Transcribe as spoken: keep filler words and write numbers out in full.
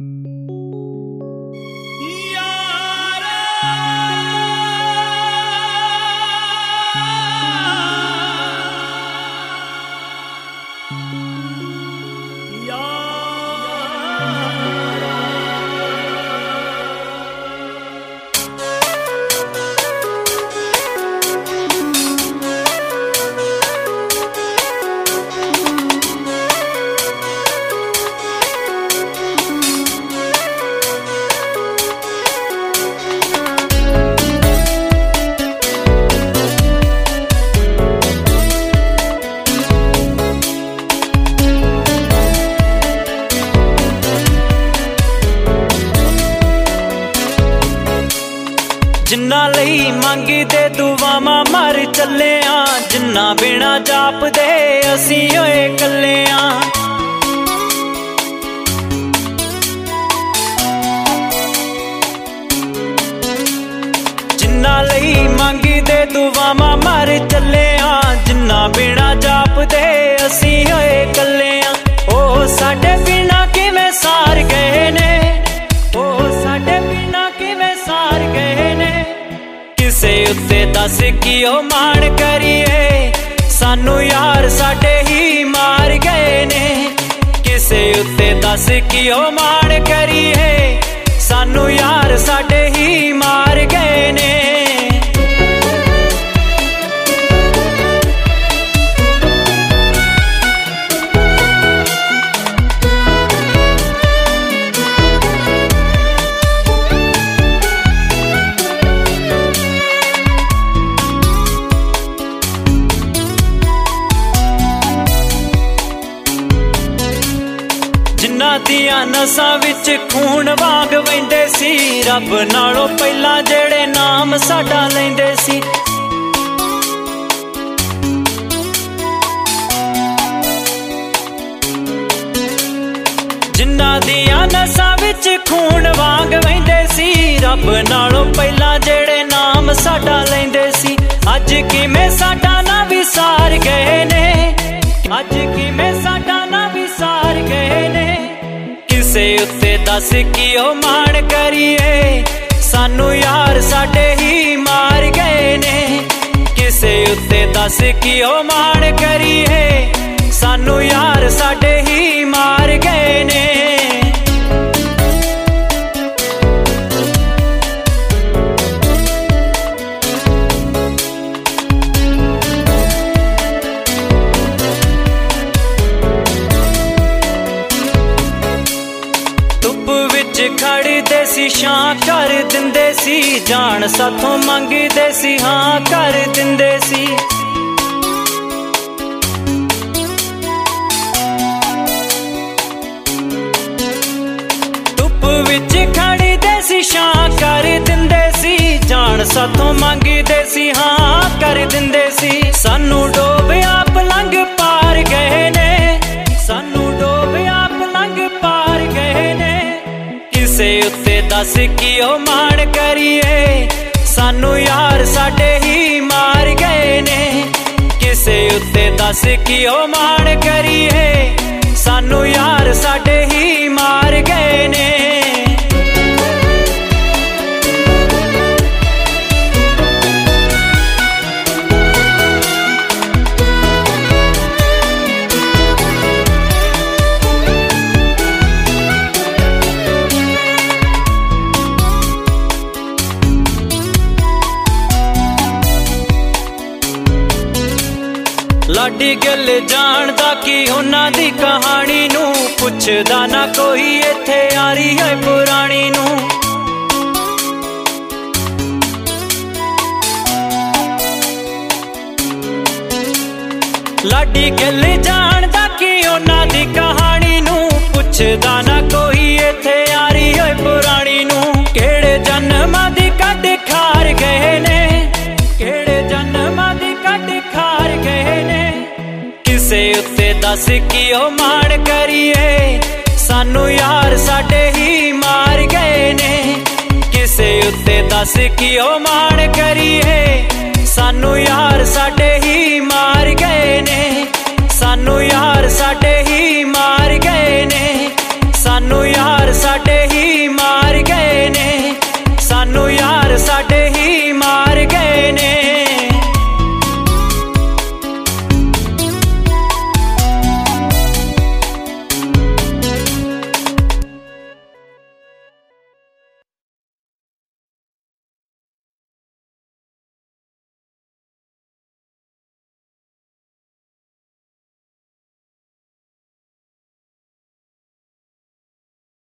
जिन्ना लई मंगी दे दुआवां मर चले आ, जिन्ना बिना जाप दे असी होए कल्ले आ। जिन्ना लई मंगी दे दुआवां मर चले आ, जिन्ना बिना जाप दे असी होए कल्ले आ। ओ साडे बिना किवें सार गए ने, ओ साडे बिना किवें सार गए ने। किसे उत्ते दस की ओ मान करिए, सानू यार साडे ही मार गए ने। किसे उत्ते दस की ओ मान करिए, सानू यार साडे ही मार गए ने। जिन्ना दियां नसां विच खून वांग वहिंदे सी, रब नालों पहला जेड़े नाम साडा लैंदे सी। जिन्ना दियां नसां विच खून वांग वहिंदे सी, रब नालों पहला जेड़े नाम साडा लैंदे सी। अज किवें साडा ना विसार गए ने, अज किवें साडा ना विसार गए ने। किसे उत्ते दस की ओ मान करिए, सानू यार साडे ही मार गए ने। किसे उत्ते दस की ओ मान करिए, सानू यार साडे ही मार गए ने। खड़दे सी छां कर दिंदे सी, जान साथों मंगदे सी हाँ कर दिंदे सी। धुप विच खड़दे सी छां कर दिंदे सी, जान साथों मंगदे सी हाँ कर दिंदे सी। सानू डोब आप लंघ पार गए ने, सानू डोब आप लंघ पार गए ने। किसे उत्ते दस की ओ मान करिए, सानू यार साडे ही मार गए ने। किसे उत्ते दस की ओ मान करिए, सानू यार साडे ही मार गए ने। लाडी गल जानदा की उन्हां दी कहानी नू, पुछदा ना कोई इत्थे यारी है पुरानी नू। लाडी गल जानदा की उन्हां दी कहानी नू, पुछदा ना कोई इत्थे यारी है पुरानी नू। केड़े जन्मां दी कड खार गए ने, केड़े जन्मां दी कड खार गए ने। किसे उत्ते दस की ओ मान करिए, सानू यार साडे ही मार गए ने। किसे उत्ते दस की ओ मान करिए, सानू यार साडे ही मार गए ने। सानू यार साडे ही मार गए ने, सानू यार साडे